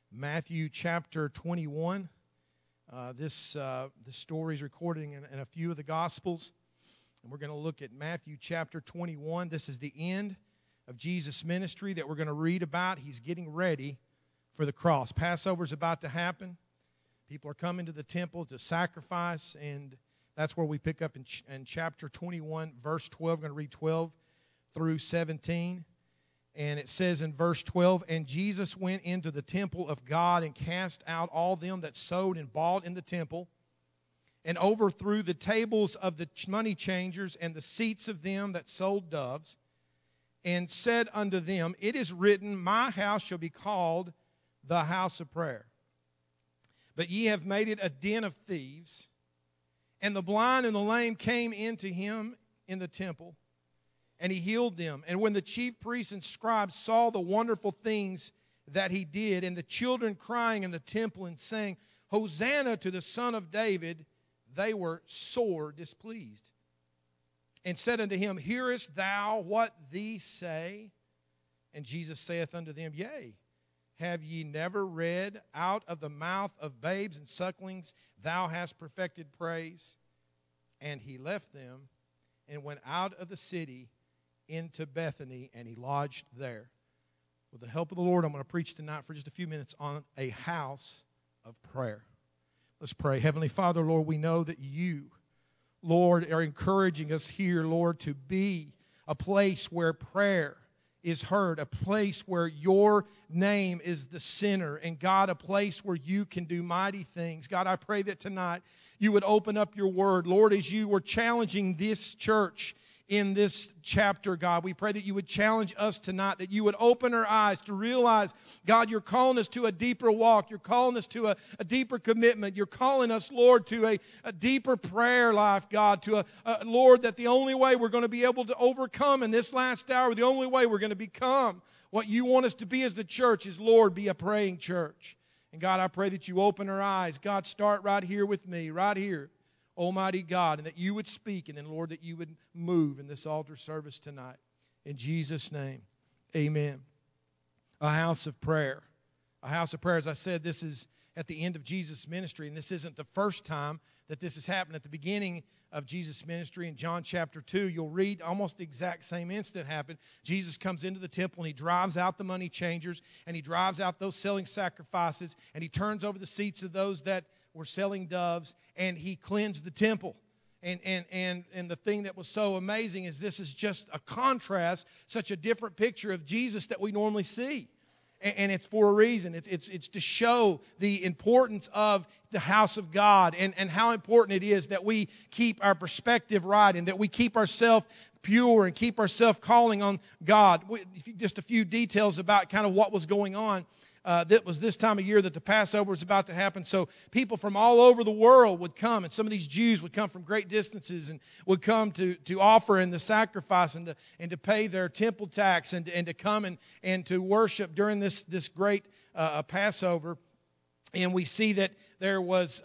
Matthew chapter 21. This story is recorded in a few of the Gospels. And we're going to look at Matthew chapter 21. This is the end of Jesus' ministry that we're going to read about. He's getting ready for the cross. Passover's about to happen. People are coming to the temple to sacrifice, and that's where we pick up in chapter 21, verse 12. We're going to read 12 through 17. And it says in verse 12, "And Jesus went into the temple of God and cast out all them that sowed and bought in the temple, and overthrew the tables of the money changers and the seats of them that sold doves, and said unto them, It is written, My house shall be called the house of prayer. But ye have made it a den of thieves. And the blind and the lame came into him in the temple, and he healed them. And when the chief priests and scribes saw the wonderful things that he did, and the children crying in the temple and saying, Hosanna to the Son of David, they were sore displeased. And said unto him, Hearest thou what these say? And Jesus saith unto them, Yea, have ye never read, Out of the mouth of babes and sucklings thou hast perfected praise? And he left them and went out of the city into Bethany, and he lodged there. With the help of the Lord, I'm going to preach tonight for just a few minutes on a house of prayer. Let's pray. Heavenly Father, Lord, we know that you, Lord, are encouraging us here, Lord, to be a place where prayer is heard, a place where your name is the center, and God, a place where you can do mighty things. God, I pray that tonight you would open up your word. Lord, as you were challenging this church in this chapter, God, we pray that you would challenge us tonight, that you would open our eyes to realize, God, you're calling us to a deeper walk. You're calling us to a deeper commitment. You're calling us, Lord, to a deeper prayer life, God, to Lord, that the only way we're going to be able to overcome in this last hour, the only way we're going to become what you want us to be as the church is, Lord, be a praying church. And God, I pray that you open our eyes. God, start right here with me, right here. Almighty God, and that you would speak, and then, Lord, that you would move in this altar service tonight. In Jesus' name, amen. A house of prayer. A house of prayer. As I said, this is at the end of Jesus' ministry, and this isn't the first time that this has happened. At the beginning of Jesus' ministry in John chapter 2, you'll read almost the exact same incident happened. Jesus comes into the temple, and he drives out the money changers, and he drives out those selling sacrifices, and he turns over the seats of those that were selling doves, and he cleansed the temple. And the thing that was so amazing is this is just a contrast, such a different picture of Jesus that we normally see. And it's for a reason. It's to show the importance of the house of God and how important it is that we keep our perspective right and that we keep ourselves pure and keep ourselves calling on God. Just a few details about kind of what was going on. That was this time of year that the Passover was about to happen. So people from all over the world would come, and some of these Jews would come from great distances and would come to offer in the sacrifice and to pay their temple tax and to come and to worship during this great Passover. And we see that there was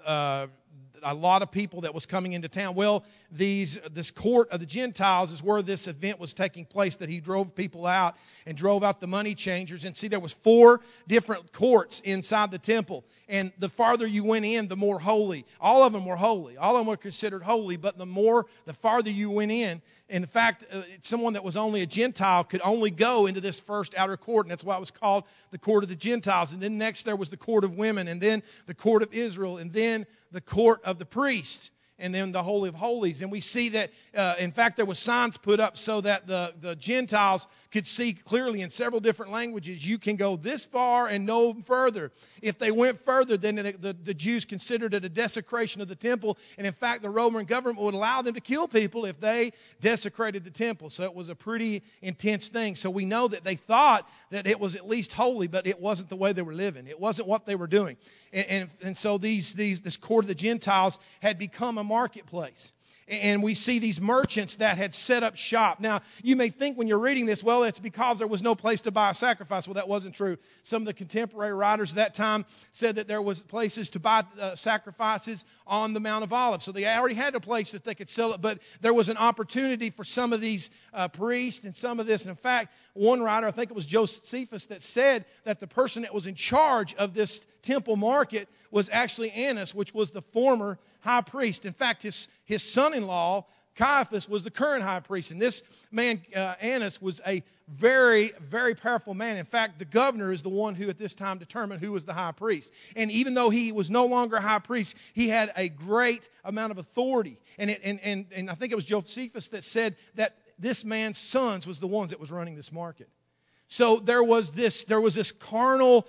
a lot of people that was coming into town. Well, this court of the Gentiles is where this event was taking place, that he drove people out and drove out the money changers. And see, there was 4 different courts inside the temple. And the farther you went in, the more holy. All of them were holy. All of them were considered holy, but the farther you went in, in fact, someone that was only a Gentile could only go into this first outer court, and that's why it was called the court of the Gentiles. And then next there was the court of women, and then the court of Israel, and then the court of the priests, and then the Holy of Holies. And we see that, in fact, there were signs put up so that the Gentiles could see clearly in several different languages, you can go this far and no further. If they went further, then the Jews considered it a desecration of the temple. And in fact, the Roman government would allow them to kill people if they desecrated the temple. So it was a pretty intense thing. So we know that they thought that it was at least holy, but it wasn't the way they were living. It wasn't what they were doing. And so this court of the Gentiles had become a marketplace. And we see these merchants that had set up shop. Now, you may think when you're reading this, well, it's because there was no place to buy a sacrifice. Well, that wasn't true. Some of the contemporary writers at that time said that there was places to buy sacrifices on the Mount of Olives. So they already had a place that they could sell it, but there was an opportunity for some of these priests and some of this. And in fact, one writer, I think it was Josephus, that said that the person that was in charge of this temple market was actually Annas, which was the former high priest. In fact, his son-in-law, Caiaphas, was the current high priest. And this man, Annas, was a very, very powerful man. In fact, the governor is the one who at this time determined who was the high priest. And even though he was no longer high priest, he had a great amount of authority. And I think it was Josephus that said that this man's sons was the ones that was running this market. So there was this carnal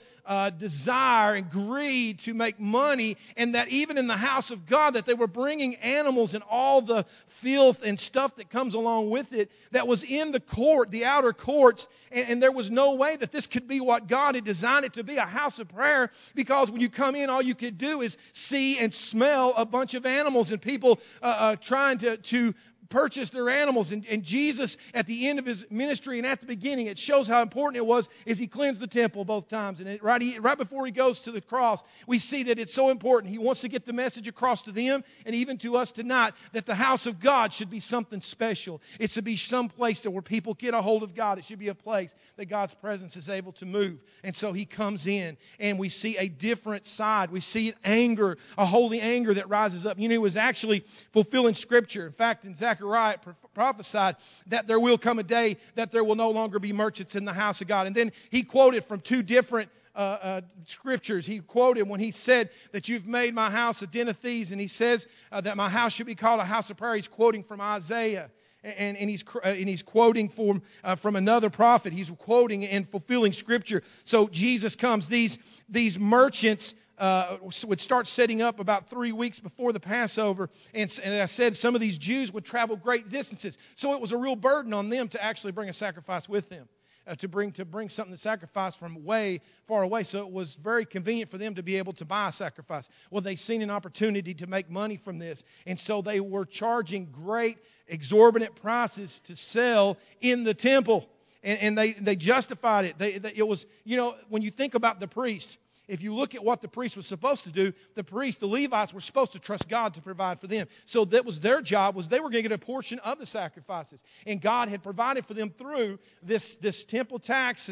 desire and greed to make money, and that even in the house of God, that they were bringing animals and all the filth and stuff that comes along with it that was in the court, the outer courts, and there was no way that this could be what God had designed it to be, a house of prayer, because when you come in, all you could do is see and smell a bunch of animals and people trying to purchase their animals. And Jesus, at the end of his ministry and at the beginning, it shows how important it was, is he cleansed the temple both times. And right before he goes to the cross, we see that it's so important. He wants to get the message across to them and even to us tonight that the house of God should be something special. It should be some place where people get a hold of God. It should be a place that God's presence is able to move. And so he comes in, and we see a different side. We see anger, a holy anger that rises up. You know, it was actually fulfilling Scripture. In fact, in Zechariah prophesied that there will come a day that there will no longer be merchants in the house of God. And then he quoted from two different scriptures. He quoted when he said that you've made my house a den of thieves, and he says that my house should be called a house of prayer. He's quoting from Isaiah. And he's quoting from another prophet. He's quoting and fulfilling Scripture. So Jesus comes. These merchants would start setting up about 3 weeks before the Passover. And I said some of these Jews would travel great distances. So it was a real burden on them to actually bring a sacrifice with them. To bring something to sacrifice from way far away. So it was very convenient for them to be able to buy a sacrifice. Well, they seen an opportunity to make money from this. And so they were charging great exorbitant prices to sell in the temple. And they justified it. It was, you know, when you think about the priest, if you look at what the priest was supposed to do, the Levites were supposed to trust God to provide for them. So that was their job, was they were going to get a portion of the sacrifices. And God had provided for them through this temple tax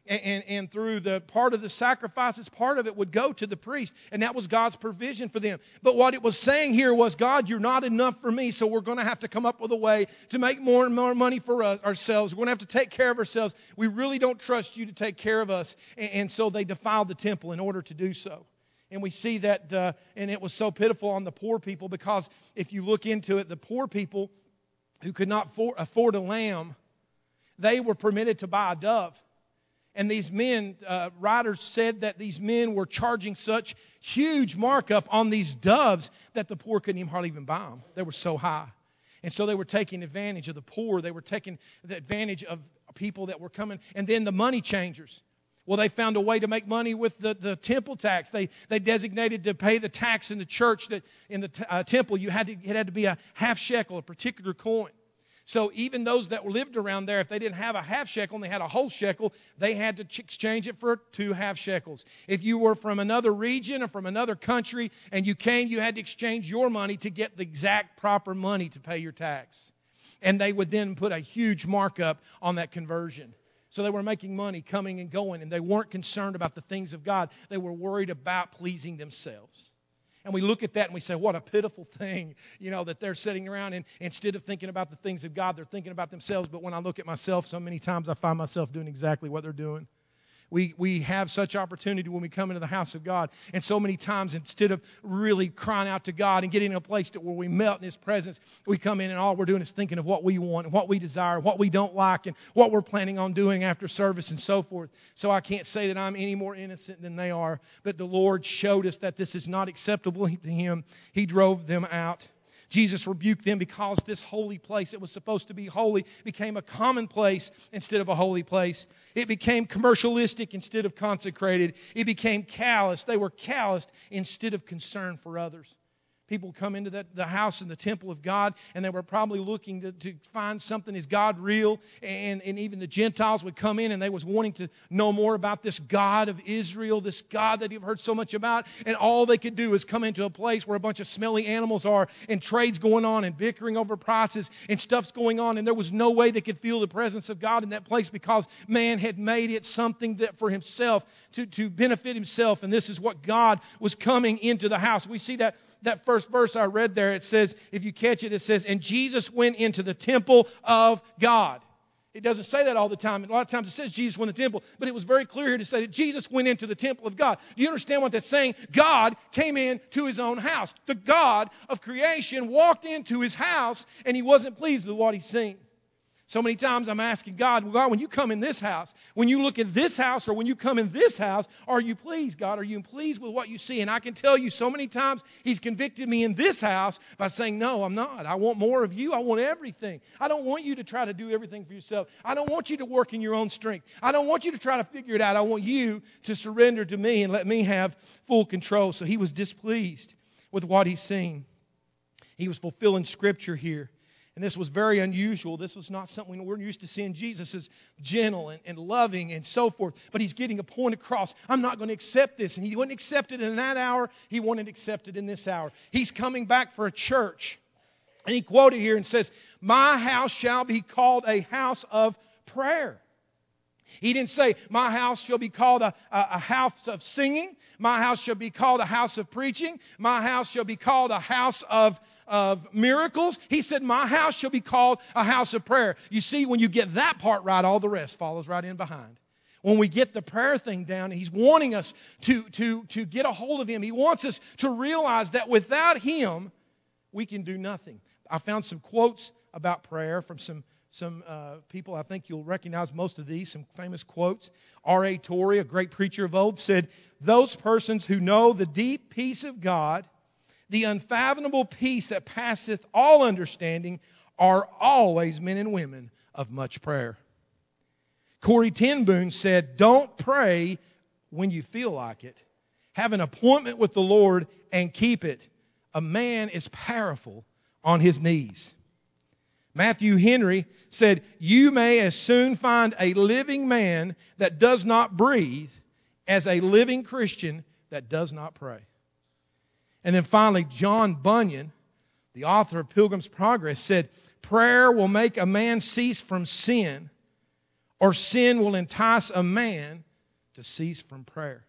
and through the part of the sacrifices. Part of it would go to the priest, and that was God's provision for them. But what it was saying here was, God, you're not enough for me, so we're going to have to come up with a way to make more and more money for ourselves. We're going to have to take care of ourselves. We really don't trust you to take care of us. And so they defiled the temple in order to do so. And we see that, and it was so pitiful on the poor people, because if you look into it, the poor people who could not afford a lamb, they were permitted to buy a dove. And these men, writers said that these men were charging such huge markup on these doves that the poor couldn't hardly even buy them. They were so high. And so they were taking advantage of the poor. They were taking the advantage of people that were coming. And then the money changers. Well, they found a way to make money with the temple tax. They designated to pay the tax in the church, that in the temple, it had to be a half shekel, a particular coin. So even those that lived around there, if they didn't have a half shekel and they had a whole shekel, they had to exchange it for 2 half shekels. If you were from another region or from another country and you came, you had to exchange your money to get the exact proper money to pay your tax. And they would then put a huge markup on that conversion. So they were making money coming and going, and they weren't concerned about the things of God. They were worried about pleasing themselves. And we look at that and we say, what a pitiful thing, you know, that they're sitting around and instead of thinking about the things of God, they're thinking about themselves. But when I look at myself, so many times I find myself doing exactly what they're doing. We have such opportunity when we come into the house of God. And so many times, instead of really crying out to God and getting in a place where we melt in His presence, we come in and all we're doing is thinking of what we want and what we desire, what we don't like, and what we're planning on doing after service and so forth. So I can't say that I'm any more innocent than they are. But the Lord showed us that this is not acceptable to Him. He drove them out. Jesus rebuked them because this holy place that was supposed to be holy became a common place instead of a holy place. It became commercialistic instead of consecrated. It became callous. They were calloused instead of concerned for others. People come into the house and the temple of God, and they were probably looking to find something. Is God real? And even the Gentiles would come in, and they was wanting to know more about this God of Israel, this God that you've heard so much about. And all they could do is come into a place where a bunch of smelly animals are, and trade's going on, and bickering over prices, and stuff's going on. And there was no way they could feel the presence of God in that place because man had made it something that for himself, to benefit himself. And this is what God was coming into the house. We see that first verse I read there. It says, if you catch it, it says, and Jesus went into the temple of God. It doesn't say that all the time. A lot of times it says Jesus went to the temple, but it was very clear here to say that Jesus went into the temple of God. Do you understand what that's saying? God came into his own house. The God of creation walked into his house, and he wasn't pleased with what he's seen. So many times I'm asking God, God, when you come in this house, when you look at this house, or when you come in this house, are you pleased, God? Are you pleased with what you see? And I can tell you so many times he's convicted me in this house by saying, no, I'm not. I want more of you. I want everything. I don't want you to try to do everything for yourself. I don't want you to work in your own strength. I don't want you to try to figure it out. I want you to surrender to me and let me have full control. So he was displeased with what he's seen. He was fulfilling Scripture here. And this was very unusual. This was not something we're used to seeing. Jesus as gentle and loving and so forth. But he's getting a point across. I'm not going to accept this. And he wouldn't accept it in that hour. He wouldn't accept it in this hour. He's coming back for a church. And he quoted here and says, my house shall be called a house of prayer. He didn't say, my house shall be called a house of singing. My house shall be called a house of preaching. My house shall be called a house of miracles. He said, my house shall be called a house of prayer. You see, when you get that part right, all the rest follows right in behind. When we get the prayer thing down, he's wanting us to get a hold of him. He wants us to realize that without him, we can do nothing. I found some quotes about prayer from some people. I think you'll recognize most of these, some famous quotes. R.A. Torrey, a great preacher of old, said, those persons who know the deep peace of God, the unfathomable peace that passeth all understanding, are always men and women of much prayer. Corrie ten Boom said, don't pray when you feel like it. Have an appointment with the Lord and keep it. A man is powerful on his knees. Matthew Henry said, you may as soon find a living man that does not breathe as a living Christian that does not pray. And then finally, John Bunyan, the author of Pilgrim's Progress, said, prayer will make a man cease from sin, or sin will entice a man to cease from prayer.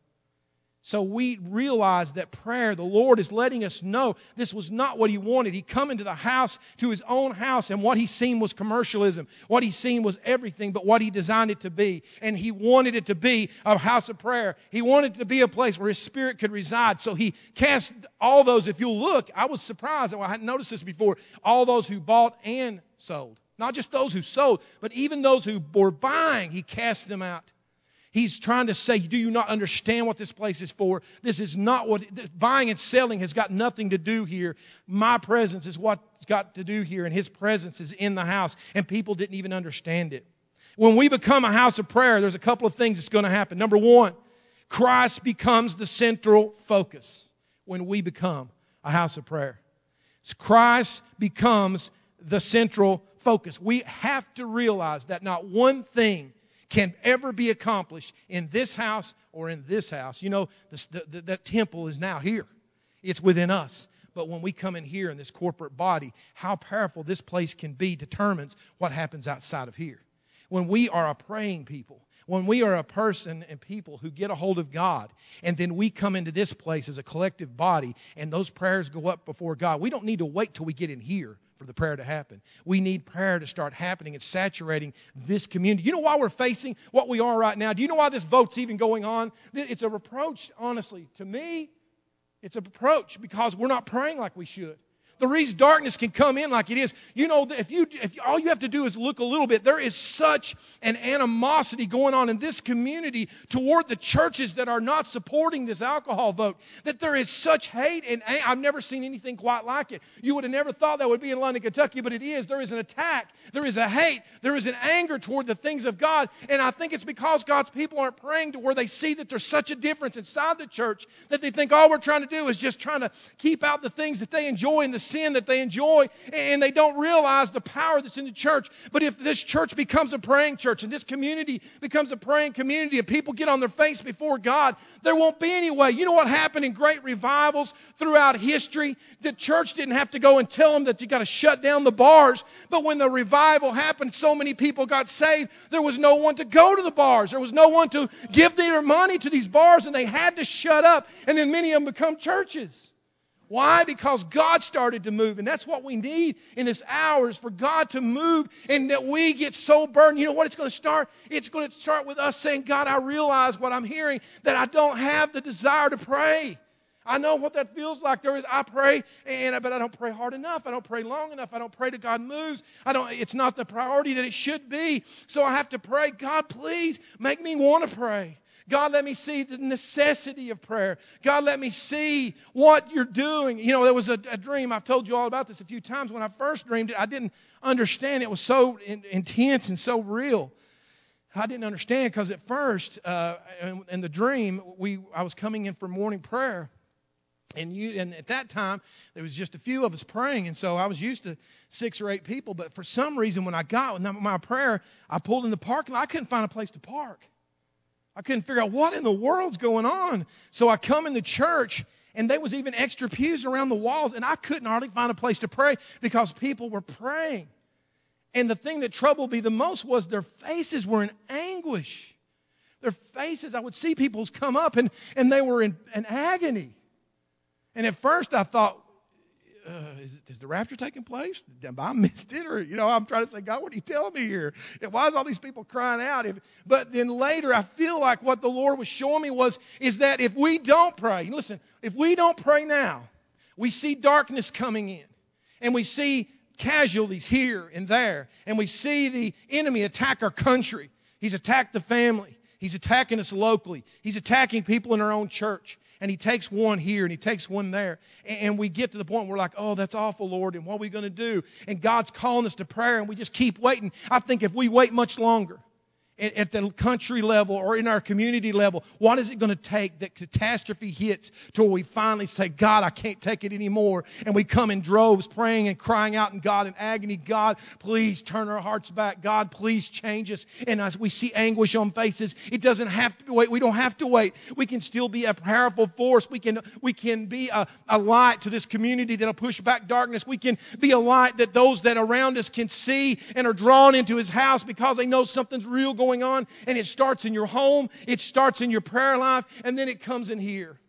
So we realize that prayer, the Lord is letting us know this was not what he wanted. He come into the house, to his own house, and what he seen was commercialism. What he seen was everything but what he designed it to be. And he wanted it to be a house of prayer. He wanted it to be a place where his Spirit could reside. So he cast all those, if you'll look, I was surprised, I hadn't noticed this before, all those who bought and sold. Not just those who sold, but even those who were buying, he cast them out. He's trying to say, do you not understand what this place is for? This is not what, buying and selling has got nothing to do here. My presence is what's got to do here, and his presence is in the house, and people didn't even understand it. When we become a house of prayer, there's a couple of things that's going to happen. Number one, Christ becomes the central focus when we become a house of prayer. Christ becomes the central focus. We have to realize that not one thing can ever be accomplished in this house or in this house. You know, that temple is now here. It's within us. But when we come in here in this corporate body, how powerful this place can be determines what happens outside of here. When we are a praying people, when we are a person and people who get a hold of God, and then we come into this place as a collective body, and those prayers go up before God, we don't need to wait till we get in here for the prayer to happen. We need prayer to start happening and saturating this community. You know why we're facing what we are right now? Do you know why this vote's even going on? It's a reproach, honestly. To me, it's a reproach because we're not praying like we should. The reason darkness can come in like it is, you know, if all you have to do is look a little bit, there is such an animosity going on in this community toward the churches that are not supporting this alcohol vote, that there is such hate and I've never seen anything quite like it. You would have never thought that would be in London, Kentucky, but it is. There is an attack. There is a hate. There is an anger toward the things of God, and I think it's because God's people aren't praying to where they see that there's such a difference inside the church that they think all we're trying to do is just trying to keep out the things that they enjoy and the sin that they enjoy, and they don't realize the power that's in the church. But if this church becomes a praying church and this community becomes a praying community and people get on their face before God, there won't be any way. You know what happened in great revivals throughout history? The church didn't have to go and tell them that you got to shut down the bars, but when the revival happened, so many people got saved, there was no one to go to the bars. There was no one to give their money to these bars, and they had to shut up, and then many of them become churches. Why? Because God started to move, and that's what we need in this hour is for God to move and that we get so burdened. You know what it's going to start? It's going to start with us saying, God, I realize what I'm hearing, that I don't have the desire to pray. I know what that feels like. I pray, but I don't pray hard enough. I don't pray long enough. I don't pray till God moves. It's not the priority that it should be. So I have to pray, God, please make me want to pray. God, let me see the necessity of prayer. God, let me see what you're doing. You know, there was a dream. I've told you all about this a few times. When I first dreamed it, I didn't understand. It was so intense and so real. I didn't understand because at first, in the dream, I was coming in for morning prayer. And at that time, there was just a few of us praying, and so I was used to 6 or 8 people. But for some reason, when I got my prayer, I pulled in the parking lot. I couldn't find a place to park. I couldn't figure out what in the world's going on. So I come in the church, and there was even extra pews around the walls, and I couldn't hardly find a place to pray because people were praying. And the thing that troubled me the most was their faces were in anguish. Their faces, I would see people come up, and they were in agony. And at first I thought, is the rapture taking place? Have I missed it? Or, I'm trying to say, God, what are you telling me here? Why is all these people crying out? But then later I feel like what the Lord was showing me is that if we don't pray, listen, if we don't pray now, we see darkness coming in. And we see casualties here and there. And we see the enemy attack our country. He's attacked the family. He's attacking us locally. He's attacking people in our own church. And he takes one here and he takes one there. And we get to the point where we're like, oh, that's awful, Lord, and what are we going to do? And God's calling us to prayer, and we just keep waiting. I think if we wait much longer at the country level or in our community level, what is it going to take that catastrophe hits till we finally say, God, I can't take it anymore? And we come in droves praying and crying out in God in agony, God, please turn our hearts back. God, please change us. And as we see anguish on faces, it doesn't have to wait. We don't have to wait. We can still be a powerful force. We can be a light to this community that'll push back darkness. We can be a light that those that around us can see and are drawn into His house because they know something's real going on, and it starts in your home, it starts in your prayer life, and then it comes in here.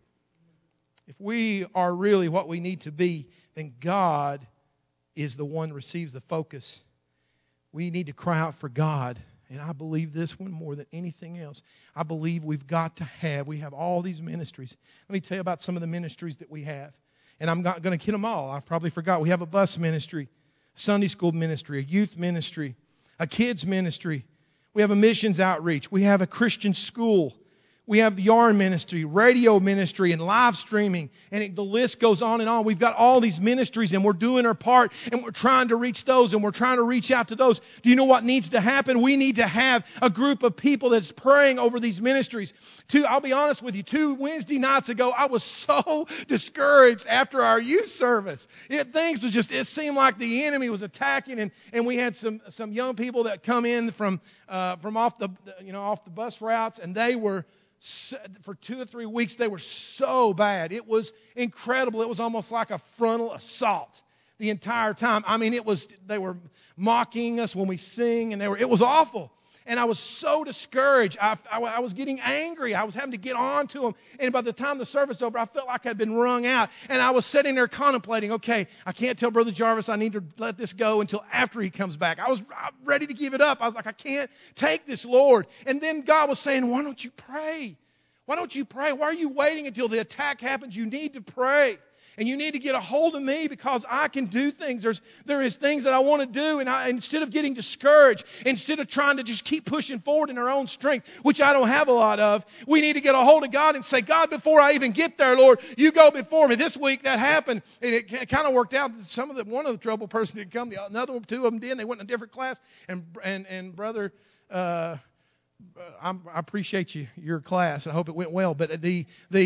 If we are really what we need to be, then God is the one who receives the focus. We need to cry out for God, and I believe this one more than anything else. I believe we have all these ministries. Let me tell you about some of the ministries that we have, and I'm not going to kid them all. I probably forgot. We have a bus ministry, a Sunday school ministry, a youth ministry, a kids ministry. We have a missions outreach. We have a Christian school. We have the yarn ministry, radio ministry, and live streaming. And the list goes on and on. We've got all these ministries, and we're doing our part, and we're trying to reach those, and we're trying to reach out to those. Do you know what needs to happen? We need to have a group of people that's praying over these ministries. I'll be honest with you, 2 Wednesday nights ago, I was so discouraged after our youth service. It seemed like the enemy was attacking, and we had some young people that come in from off the bus routes, and they were, for 2 or 3 weeks, they were so bad. It was incredible. It was almost like a frontal assault the entire time. I mean, they were mocking us when we sing, and it was awful. And I was so discouraged. I was getting angry. I was having to get on to them. And by the time the service was over, I felt like I'd been wrung out. And I was sitting there contemplating, okay, I can't tell Brother Jarvis I need to let this go until after he comes back. I was ready to give it up. I was like, I can't take this, Lord. And then God was saying, why don't you pray? Why don't you pray? Why are you waiting until the attack happens? You need to pray. And you need to get a hold of me because I can do things. There is things that I want to do. And instead of getting discouraged, instead of trying to just keep pushing forward in our own strength, which I don't have a lot of, we need to get a hold of God and say, God, before I even get there, Lord, you go before me. This week that happened. And it kind of worked out. One of the trouble person didn't come. Another one, two of them did. They went in a different class. And brother... I appreciate your class. I hope it went well. But the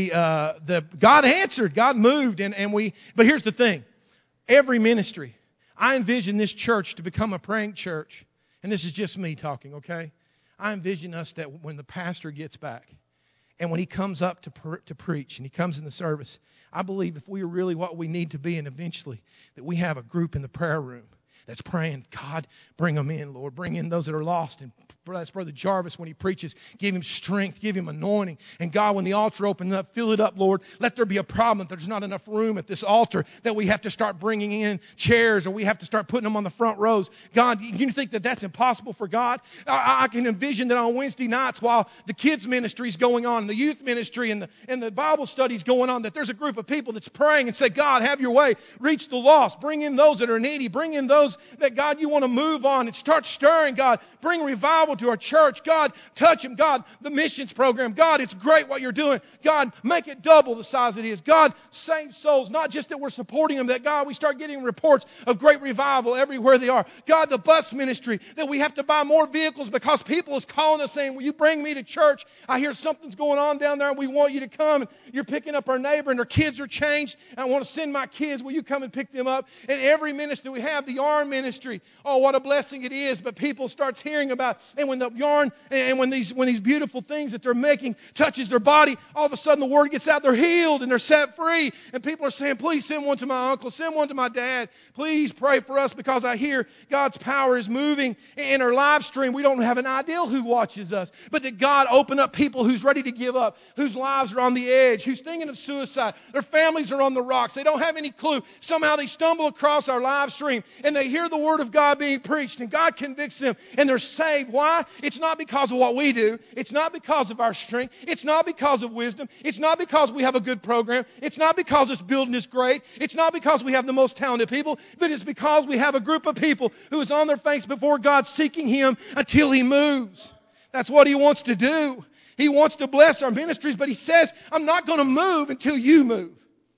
God answered, God moved, but here's the thing. Every ministry, I envision this church to become a praying church. And this is just me talking, okay? I envision us that when the pastor gets back and when he comes up to preach and he comes in the service, I believe if we are really what we need to be, and eventually that we have a group in the prayer room that's praying, God, bring them in, Lord. Bring in those that are lost. And bless Brother Jarvis when he preaches. Give him strength. Give him anointing. And God, when the altar opens up, fill it up, Lord. Let there be a problem that there's not enough room at this altar, that we have to start bringing in chairs or we have to start putting them on the front rows. God, you think that that's impossible for God? I can envision that on Wednesday nights while the kids' ministry is going on, the youth ministry and the Bible study is going on, that there's a group of people that's praying and say, God, have your way. Reach the lost. Bring in those that are needy. Bring in those that, God, you want to move on and start stirring, God. Bring revival to our church. God, touch them. God, the missions program. God, it's great what you're doing. God, make it double the size it is. God, save souls. Not just that we're supporting them, that, God, we start getting reports of great revival everywhere they are. God, the bus ministry, that we have to buy more vehicles because people is calling us saying, will you bring me to church? I hear something's going on down there and we want you to come. And you're picking up our neighbor and their kids are changed. And I want to send my kids. Will you come and pick them up? And every ministry we have, the yarn ministry. Oh, what a blessing it is. But people starts hearing about, and when the yarn and when these beautiful things that they're making touches their body, all of a sudden the word gets out, they're healed and they're set free. And people are saying, please send one to my uncle, send one to my dad. Please pray for us because I hear God's power is moving in our live stream. We don't have an idea who watches us, but that God open up people who's ready to give up, whose lives are on the edge, who's thinking of suicide. Their families are on the rocks. They don't have any clue. Somehow they stumble across our live stream and they hear the word of God being preached and God convicts them and they're saved. Why? It's not because of what we do. It's not because of our strength. It's not because of wisdom. It's not because we have a good program. It's not because this building is great. It's not because we have the most talented people, but it's because we have a group of people who is on their face before God seeking Him until He moves. That's what He wants to do. He wants to bless our ministries, but He says, I'm not going to move until you move.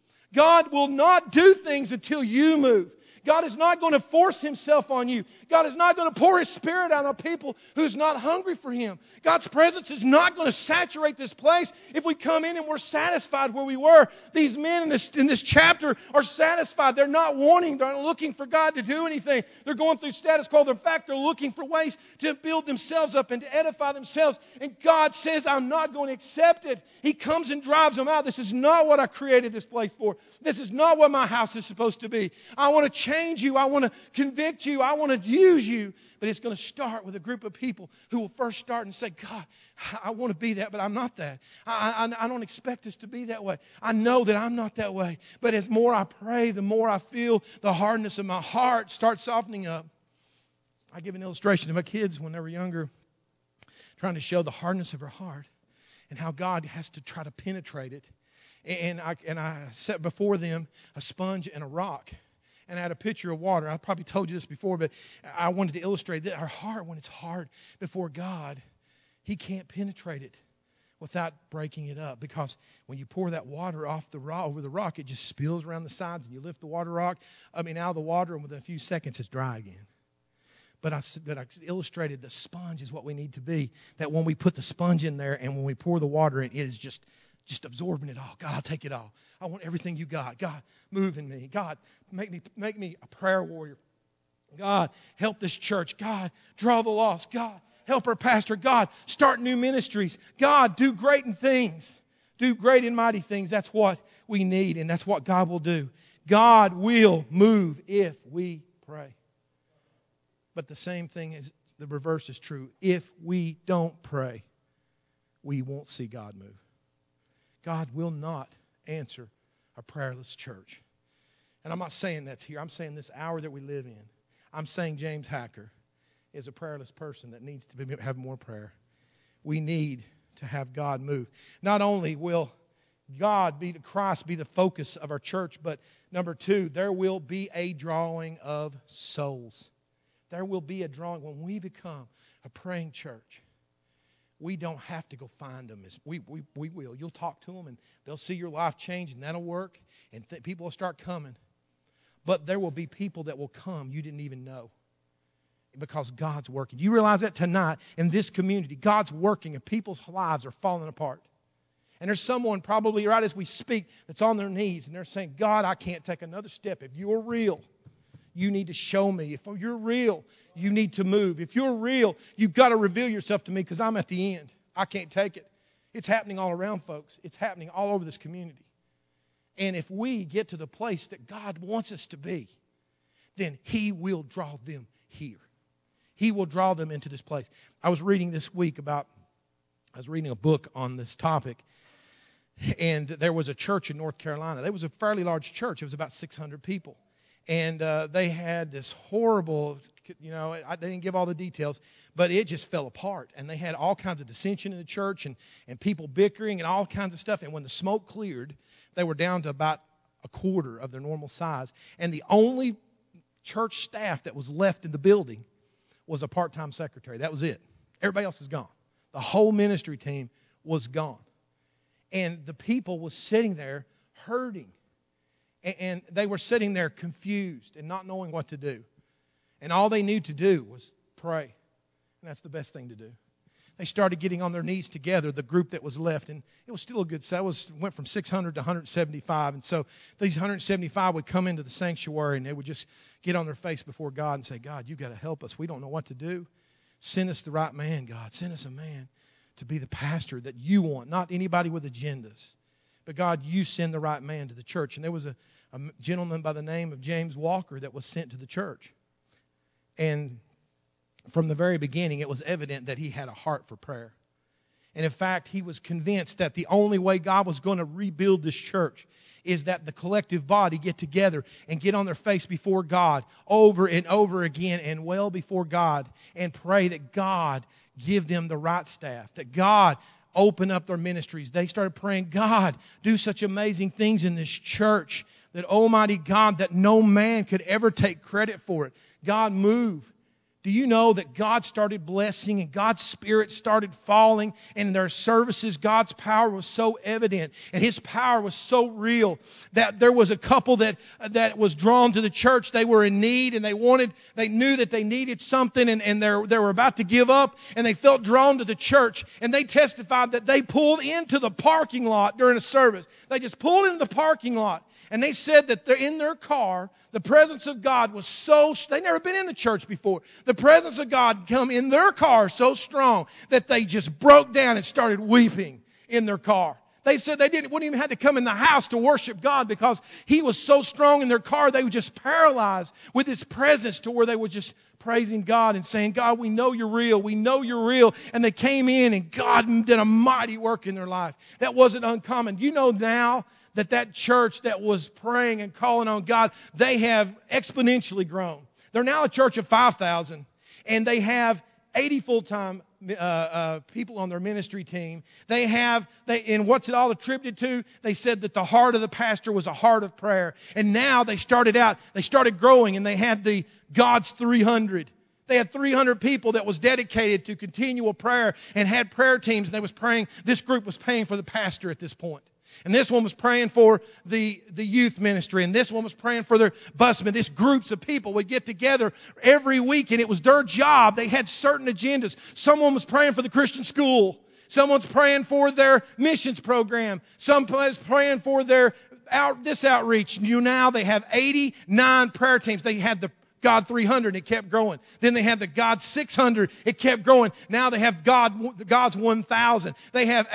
God will not do things until you move. God is not going to force Himself on you. God is not going to pour His Spirit out on people who's not hungry for Him. God's presence is not going to saturate this place if we come in and we're satisfied where we were. These men in this chapter are satisfied. They're not wanting, they're not looking for God to do anything. They're going through status quo. In fact, they're looking for ways to build themselves up and to edify themselves. And God says, I'm not going to accept it. He comes and drives them out. This is not what I created this place for. This is not what my house is supposed to be. I want to change you. I want to convict you. I want to use you. But it's going to start with a group of people who will first start and say, God, I want to be that, but I'm not that. I don't expect us to be that way. I know that I'm not that way. But as more I pray, the more I feel the hardness of my heart start softening up. I give an illustration to my kids when they were younger, trying to show the hardness of her heart and how God has to try to penetrate it. And I set before them a sponge and a rock. And I had a picture of water. I probably told you this before, but I wanted to illustrate that our heart, when it's hard before God, He can't penetrate it without breaking it up. Because when you pour that water off the rock, over the rock, it just spills around the sides, and you lift the out of the water, and within a few seconds, it's dry again. But I illustrated the sponge is what we need to be. That when we put the sponge in there and when we pour the water in, it is just absorbing it all. God, I'll take it all. I want everything you got. God, move in me. God, make me a prayer warrior. God, help this church. God, draw the lost. God, help our pastor. God, start new ministries. God, do great things. Do great and mighty things. That's what we need, and that's what God will do. God will move if we pray. But the same thing is, the reverse is true. If we don't pray, we won't see God move. God will not answer a prayerless church. And I'm not saying that's here. I'm saying this hour that we live in. I'm saying James Hacker is a prayerless person that needs to have more prayer. We need to have God move. Not only will Christ be the focus of our church, but number two, there will be a drawing of souls. There will be a drawing. When we become a praying church, we don't have to go find them. We will. You'll talk to them and they'll see your life change, and that'll work, and people will start coming. But there will be people that will come you didn't even know, because God's working. Do you realize that tonight in this community, God's working and people's lives are falling apart? And there's someone probably right as we speak that's on their knees and they're saying, God, I can't take another step. If you're real, you need to show me. If you're real, you need to move. If you're real, you've got to reveal yourself to me, because I'm at the end. I can't take it. It's happening all around, folks. It's happening all over this community. And if we get to the place that God wants us to be, then He will draw them here. He will draw them into this place. I was reading this week a book on this topic, and there was a church in North Carolina. There was a fairly large church. It was about 600 people. And they had this horrible, they didn't give all the details, but it just fell apart. And they had all kinds of dissension in the church and people bickering and all kinds of stuff. And when the smoke cleared, they were down to about a quarter of their normal size. And the only church staff that was left in the building was a part-time secretary. That was it. Everybody else was gone. The whole ministry team was gone. And the people was sitting there hurting. And they were sitting there confused and not knowing what to do. And all they knew to do was pray. And that's the best thing to do. They started getting on their knees together, the group that was left. And it was still a good size. It went from 600 to 175. And so these 175 would come into the sanctuary and they would just get on their face before God and say, God, you've got to help us. We don't know what to do. Send us the right man, God. Send us a man to be the pastor that you want, not anybody with agendas. But God, you send the right man to the church. And there was a gentleman by the name of James Walker that was sent to the church. And from the very beginning, it was evident that he had a heart for prayer. And in fact, he was convinced that the only way God was going to rebuild this church is that the collective body get together and get on their face before God over and over again and well before God and pray that God give them the right staff, that God open up their ministries. They started praying, God, do such amazing things in this church that, Almighty God, that no man could ever take credit for it. God, move. Do you know that God started blessing and God's Spirit started falling, and in their services God's power was so evident and His power was so real that there was a couple that was drawn to the church. They were in need and they knew that they needed something, and they were about to give up, and they felt drawn to the church, and they testified that they pulled into the parking lot during a service. They just pulled into the parking lot. And they said that they're in their car, the presence of God was so, they'd never been in the church before. The presence of God come in their car so strong that they just broke down and started weeping in their car. They said they wouldn't even have to come in the house to worship God because He was so strong in their car. They were just paralyzed with His presence to where they were just praising God and saying, God, we know you're real. We know you're real. And they came in and God did a mighty work in their life. That wasn't uncommon. You know now that church that was praying and calling on God, they have exponentially grown. They're now a church of 5,000, and they have 80 full-time people on their ministry team. And what's it all attributed to? They said that the heart of the pastor was a heart of prayer. And now they started growing, and they had the God's 300. They had 300 people that was dedicated to continual prayer and had prayer teams, and they was praying. This group was praying for the pastor at this point. And this one was praying for the youth ministry. And this one was praying for their busmen. These groups of people would get together every week, and it was their job. They had certain agendas. Someone was praying for the Christian school. Someone's praying for their missions program. Someone's praying for their outreach. Now they have 89 prayer teams. They had the God 300, and it kept growing. Then they had the God 600, it kept growing. Now they have God's 1,000. They have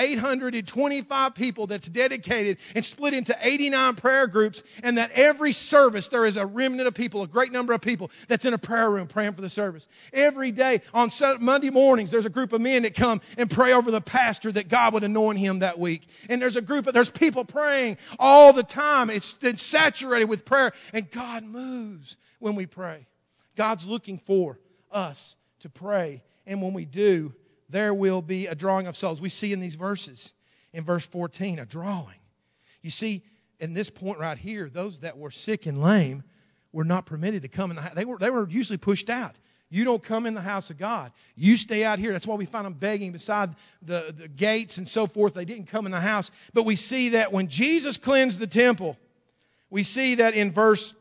825 people that's dedicated and split into 89 prayer groups, and that every service there is a remnant of people, a great number of people that's in a prayer room praying for the service. Every day on Monday mornings, there's a group of men that come and pray over the pastor that God would anoint him that week. And there's people praying all the time. It's saturated with prayer, and God moves when we pray. God's looking for us to pray, and when we do, there will be a drawing of souls. We see in these verses, in verse 14, a drawing. You see, in this point right here, those that were sick and lame were not permitted to come in the house. They were usually pushed out. You don't come in the house of God. You stay out here. That's why we find them begging beside the gates and so forth. They didn't come in the house. But we see that when Jesus cleansed the temple, we see that in verse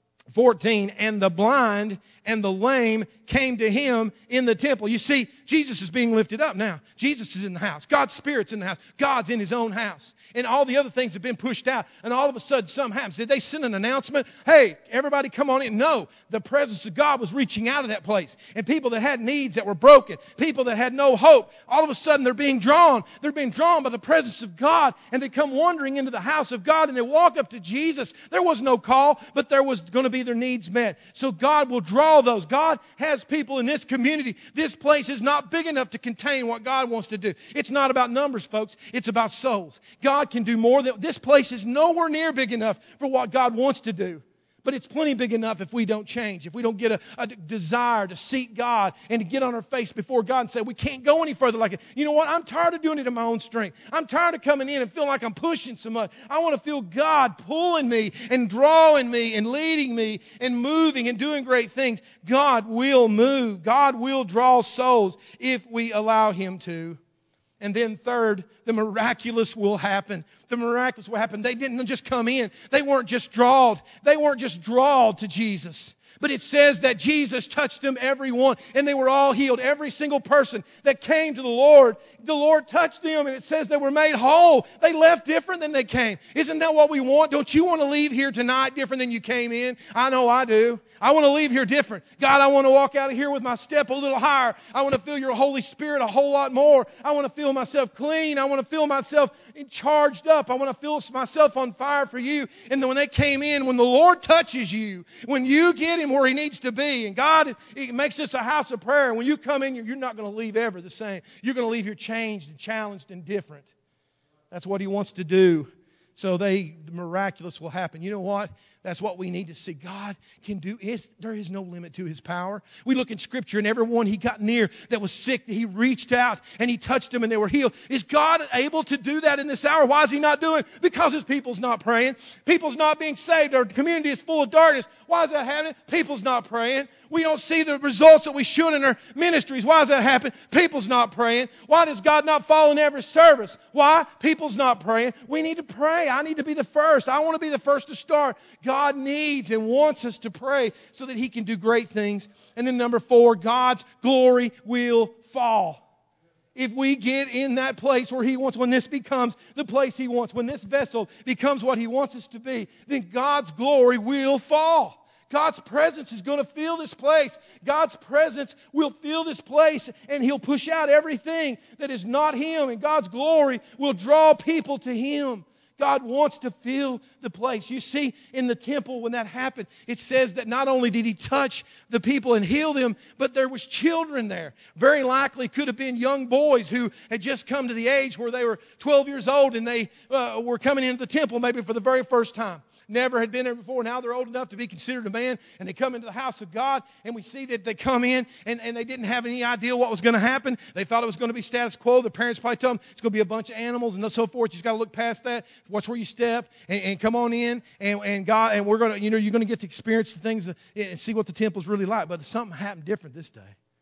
14, and the blind and the lame came to him in the temple. You see, Jesus is being lifted up now. Jesus is in the house. God's Spirit's in the house. God's in His own house. And all the other things have been pushed out. And all of a sudden, something happens. Did they send an announcement? Hey, everybody come on in. No. The presence of God was reaching out of that place. And people that had needs that were broken, people that had no hope, all of a sudden they're being drawn. They're being drawn by the presence of God. And they come wandering into the house of God and they walk up to Jesus. There was no call, but there was going to be their needs met. So God will draw those. God has people in this community. This place is not big enough to contain what God wants to do. It's not about numbers, folks. It's about souls. God can do more than this place is nowhere near big enough for what God wants to do. But it's plenty big enough if we don't change, if we don't get a desire to seek God and to get on our face before God and say, we can't go any further like it. You know what? I'm tired of doing it in my own strength. I'm tired of coming in and feeling like I'm pushing so much. I want to feel God pulling me and drawing me and leading me and moving and doing great things. God will move. God will draw souls if we allow Him to. And then third, the miraculous will happen. The miraculous will happen. They didn't just come in. They weren't just drawed. They weren't just drawed to Jesus. But it says that Jesus touched them, every one, and they were all healed. Every single person that came to the Lord touched them, and it says they were made whole. They left different than they came. Isn't that what we want? Don't you want to leave here tonight different than you came in? I know I do. I want to leave here different. God, I want to walk out of here with my step a little higher. I want to feel your Holy Spirit a whole lot more. I want to feel myself clean. I want to feel myself charged up. I want to feel myself on fire for you. And then when they came in, when the Lord touches you, when you get Him where He needs to be, and God, it makes this a house of prayer. And when you come in, you're not going to leave ever the same. You're going to leave here changed and challenged and different. That's what He wants to do. So the miraculous will happen. You know what? That's what we need to see. God can do. There is no limit to His power. We look in Scripture and everyone He got near that was sick, He reached out and He touched them and they were healed. Is God able to do that in this hour? Why is He not doing it? Because His people's not praying. People's not being saved. Our community is full of darkness. Why is that happening? People's not praying. We don't see the results that we should in our ministries. Why does that happen? People's not praying. Why does God not fall in every service? Why? People's not praying. We need to pray. I need to be the first. I want to be the first to start. God needs and wants us to pray so that He can do great things. And then number 4, God's glory will fall. If we get in that place where He wants, when this becomes the place He wants, when this vessel becomes what He wants us to be, then God's glory will fall. God's presence is going to fill this place. God's presence will fill this place, and He'll push out everything that is not Him, and God's glory will draw people to Him. God wants to fill the place. You see, in the temple when that happened, it says that not only did He touch the people and heal them, but there was children there. Very likely could have been young boys who had just come to the age where they were 12 years old and they were coming into the temple maybe for the very first time. Never had been there before. Now they're old enough to be considered a man, and they come into the house of God, and we see that they come in, and they didn't have any idea what was going to happen. They thought it was going to be status quo. The parents probably told them it's going to be a bunch of animals and so forth. You just got to look past that. Watch where you step, and come on in, and God, and we're going to, you're going to get to experience the things and see what the temple's really like. But something happened different this day.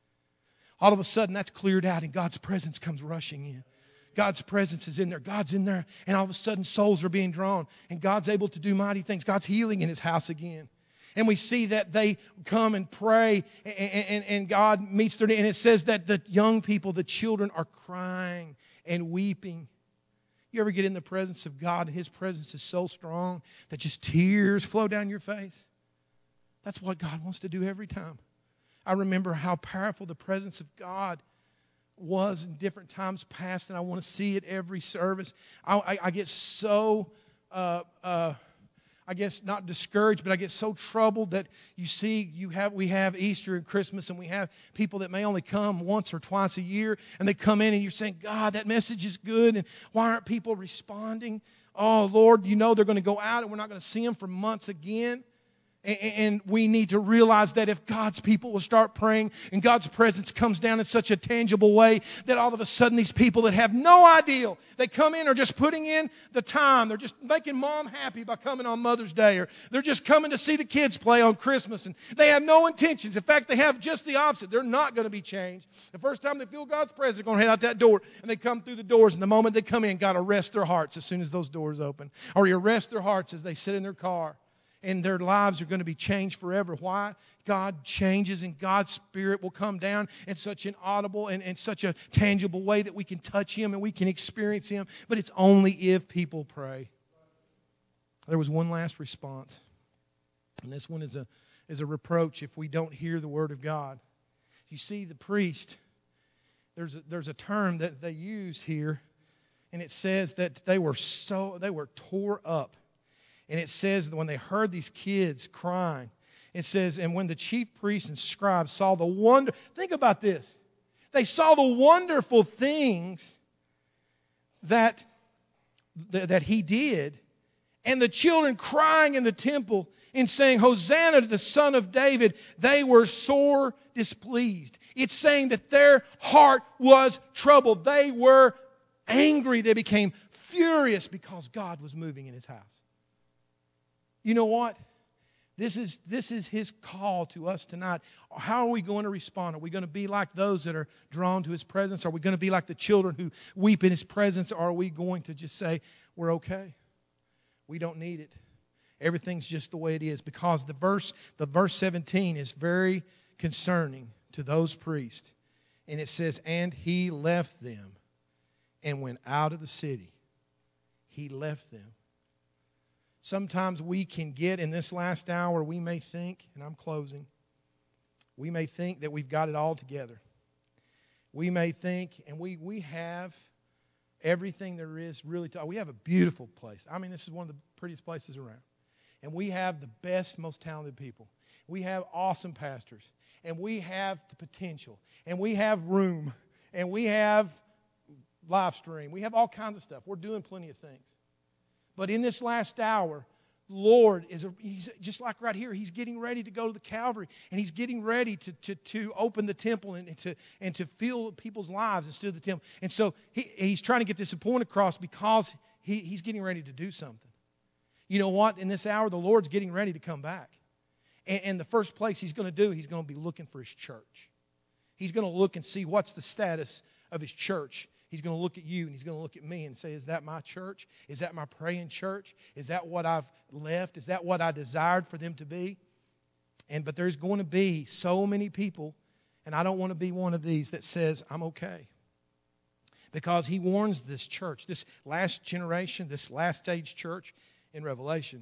All of a sudden, that's cleared out, and God's presence comes rushing in. God's presence is in there. God's in there. And all of a sudden, souls are being drawn. And God's able to do mighty things. God's healing in His house again. And we see that they come and pray. And God meets their need. And it says that the young people, the children, are crying and weeping. You ever get in the presence of God and His presence is so strong that just tears flow down your face? That's what God wants to do every time. I remember how powerful the presence of God was in different times past, and I want to see it every service. I get so, I guess not discouraged, but I get so troubled that you see we have Easter and Christmas, and we have people that may only come once or twice a year, and they come in and you're saying, God, that message is good, and why aren't people responding? Oh, Lord, you know they're going to go out and we're not going to see them for months again. And we need to realize that if God's people will start praying and God's presence comes down in such a tangible way that all of a sudden these people that have no idea, they come in, are just putting in the time. They're just making mom happy by coming on Mother's Day, or they're just coming to see the kids play on Christmas, and they have no intentions. In fact, they have just the opposite. They're not going to be changed. The first time they feel God's presence, they're going to head out that door, and they come through the doors, and the moment they come in, God arrests their hearts as soon as those doors open. Or He arrests their hearts as they sit in their car. And their lives are going to be changed forever. Why? God changes, and God's Spirit will come down in such an audible and such a tangible way that we can touch Him and we can experience Him. But it's only if people pray. There was one last response. And this one is a reproach if we don't hear the Word of God. You see, the priest, there's a term that they used here, and it says that they were tore up. And it says that when they heard these kids crying, it says, and when the chief priests and scribes saw the wonder, think about this. They saw the wonderful things that He did, and the children crying in the temple and saying, Hosanna to the Son of David, they were sore displeased. It's saying that their heart was troubled. They were angry. They became furious because God was moving in His house. You know what? This is His call to us tonight. How are we going to respond? Are we going to be like those that are drawn to His presence? Are we going to be like the children who weep in His presence? Or are we going to just say, we're okay? We don't need it. Everything's just the way it is. Because the verse 17 is very concerning to those priests. And it says, and He left them and went out of the city. He left them. Sometimes we can get in this last hour, we may think, and I'm closing, we may think that we've got it all together. We may think, and we have everything there is really we have a beautiful place. I mean, this is one of the prettiest places around. And we have the best, most talented people. We have awesome pastors. And we have the potential. And we have room. And we have live stream. We have all kinds of stuff. We're doing plenty of things. But in this last hour, the Lord He's just like right here. He's getting ready to go to the Calvary, and He's getting ready to open the temple and to fill people's lives instead of the temple. And so He's trying to get this point across because He's getting ready to do something. You know what? In this hour, the Lord's getting ready to come back, and the first place He's going to do, He's going to be looking for His church. He's going to look and see what's the status of His church. He's going to look at you and He's going to look at me and say, is that my church? Is that my praying church? Is that what I've left? Is that what I desired for them to be? But there's going to be so many people, and I don't want to be one of these that says, I'm okay. Because He warns this church, this last generation, this last stage church in Revelation.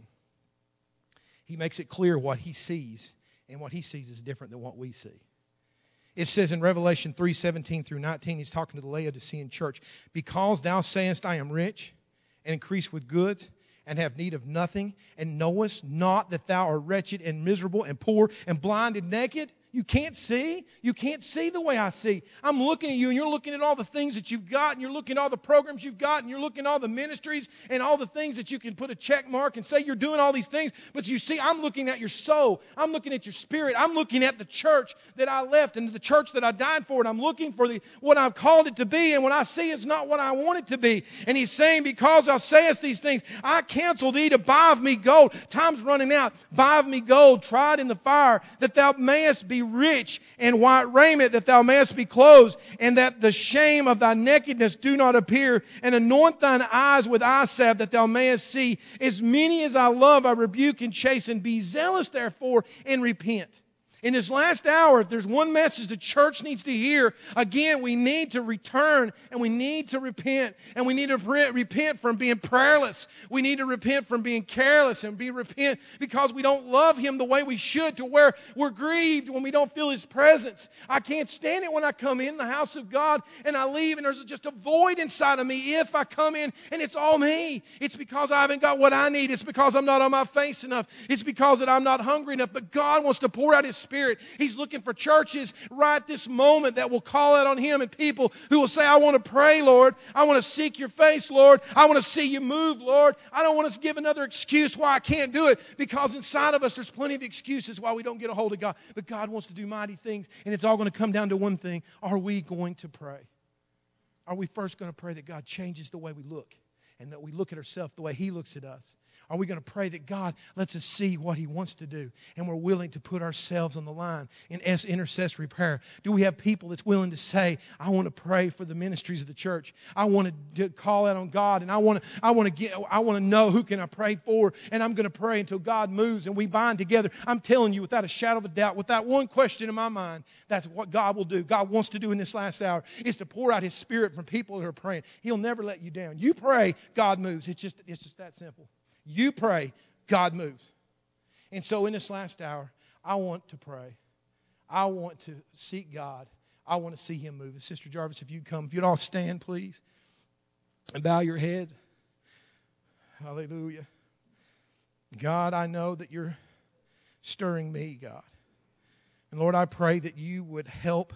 He makes it clear what He sees, and what He sees is different than what we see. It says in Revelation 3:17 through 19, He's talking to the Laodicean church, because thou sayest, I am rich, and increase with goods, and have need of nothing, and knowest not that thou art wretched, and miserable, and poor, and blind, and naked. You can't see. You can't see the way I see. I'm looking at you, and you're looking at all the things that you've got, and you're looking at all the programs you've got, and you're looking at all the ministries and all the things that you can put a check mark and say you're doing all these things. But you see, I'm looking at your soul. I'm looking at your spirit. I'm looking at the church that I left and the church that I died for, and I'm looking for what I've called it to be, and what I see is not what I want it to be. And He's saying, because thou sayest these things, I counsel thee to buy of me gold. Time's running out. Buy of me gold, tried in the fire, that thou mayest be rich, and white raiment, that thou mayest be clothed, and that the shame of thy nakedness do not appear, and anoint thine eyes with eye salve, that thou mayest see. As many as I love, I rebuke and chasten. Be zealous, therefore, and repent. In this last hour, if there's one message the church needs to hear, again, we need to return and we need to repent. And we need to repent from being prayerless. We need to repent from being careless and repent because we don't love Him the way we should, to where we're grieved when we don't feel His presence. I can't stand it when I come in the house of God and I leave and there's just a void inside of me if I come in and it's all me. It's because I haven't got what I need. It's because I'm not on my face enough. It's because that I'm not hungry enough. But God wants to pour out His Spirit. He's looking for churches right this moment that will call out on Him, and people who will say, I want to pray, Lord. I want to seek your face, Lord. I want to see you move, Lord. I don't want to give another excuse why I can't do it, because inside of us there's plenty of excuses why we don't get a hold of God. But God wants to do mighty things, and it's all going to come down to one thing. Are we going to pray? Are we first going to pray that God changes the way we look, and that we look at ourselves the way He looks at us? Are we going to pray that God lets us see what He wants to do, and we're willing to put ourselves on the line in intercessory prayer? Do we have people that's willing to say, I want to pray for the ministries of the church. I want to call out on God, and I want to know who can I pray for, and I'm going to pray until God moves and we bind together. I'm telling you, without a shadow of a doubt, without one question in my mind, that's what God will do. God wants to do in this last hour is to pour out His Spirit from people that are praying. He'll never let you down. You pray, God moves. It's just that simple. You pray, God moves. And so in this last hour, I want to pray. I want to seek God. I want to see Him move. Sister Jarvis, if you'd come, if you'd all stand, please, and bow your heads. Hallelujah. God, I know that You're stirring me, God. And Lord, I pray that You would help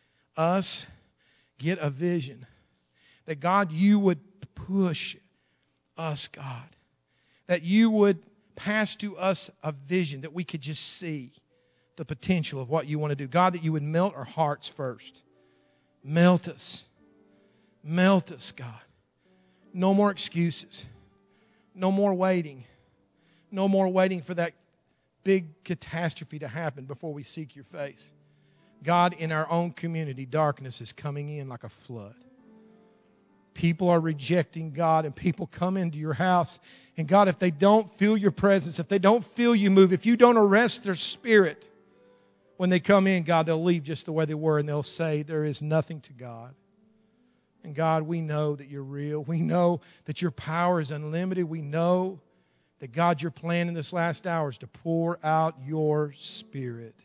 us get a vision. That God, You would push us, God. That You would pass to us a vision that we could just see the potential of what You want to do. God, that You would melt our hearts first. Melt us. Melt us, God. No more excuses. No more waiting. No more waiting for that big catastrophe to happen before we seek Your face. God, in our own community, darkness is coming in like a flood. People are rejecting God, and people come into your house. And God, if they don't feel Your presence, if they don't feel You move, if You don't arrest their spirit, when they come in, God, they'll leave just the way they were, and they'll say, there is nothing to God. And God, we know that You're real. We know that Your power is unlimited. We know that, God, Your plan in this last hour is to pour out Your Spirit.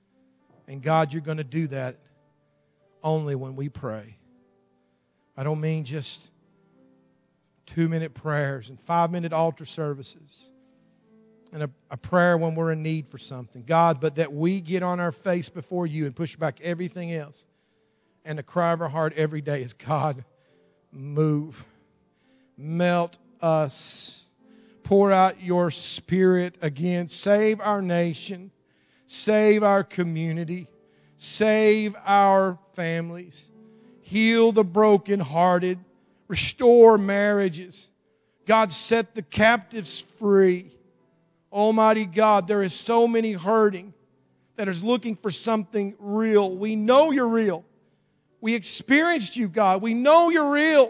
And God, You're going to do that only when we pray. I don't mean just 2-minute prayers and 5-minute altar services and a prayer when we're in need for something. God, but that we get on our face before You and push back everything else. And the cry of our heart every day is, God, move. Melt us. Pour out Your Spirit again. Save our nation. Save our community. Save our families. Heal the brokenhearted. Restore marriages. God, set the captives free. Almighty God, there is so many hurting that is looking for something real. We know You're real. We experienced You, God. We know You're real.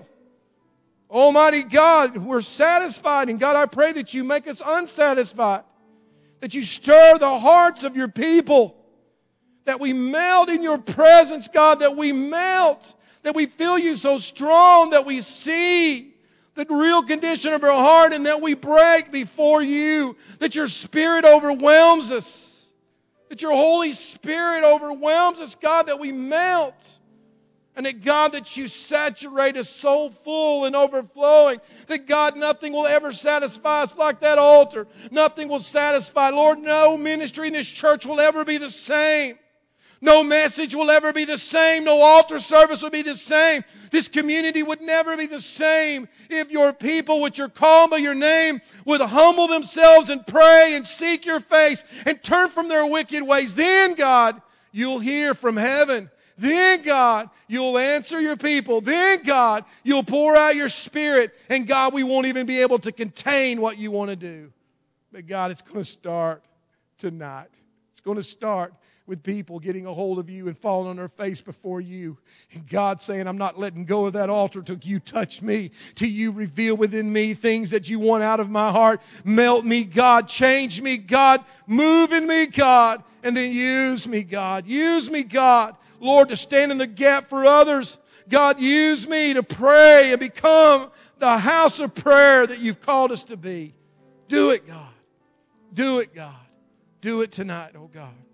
Almighty God, we're satisfied. And God, I pray that You make us unsatisfied. That You stir the hearts of Your people. That we melt in Your presence, God. That we melt. That we feel You so strong that we see the real condition of our heart, and that we break before You. That Your Spirit overwhelms us. That Your Holy Spirit overwhelms us, God, that we melt. And that, God, that You saturate us so full and overflowing that, God, nothing will ever satisfy us like that altar. Nothing will satisfy. Lord, no ministry in this church will ever be the same. No message will ever be the same. No altar service will be the same. This community would never be the same if Your people, which are called by Your name, would humble themselves and pray and seek Your face and turn from their wicked ways. Then, God, You'll hear from heaven. Then, God, You'll answer Your people. Then, God, You'll pour out Your Spirit. And, God, we won't even be able to contain what You want to do. But, God, it's going to start tonight. It's going to start with people getting a hold of You and falling on their face before You. And God saying, I'm not letting go of that altar till You touch me, till You reveal within me things that You want out of my heart. Melt me, God. Change me, God. Move in me, God. And then use me, God. Use me, God. Lord, to stand in the gap for others. God, use me to pray and become the house of prayer that You've called us to be. Do it, God. Do it, God. Do it tonight, oh God.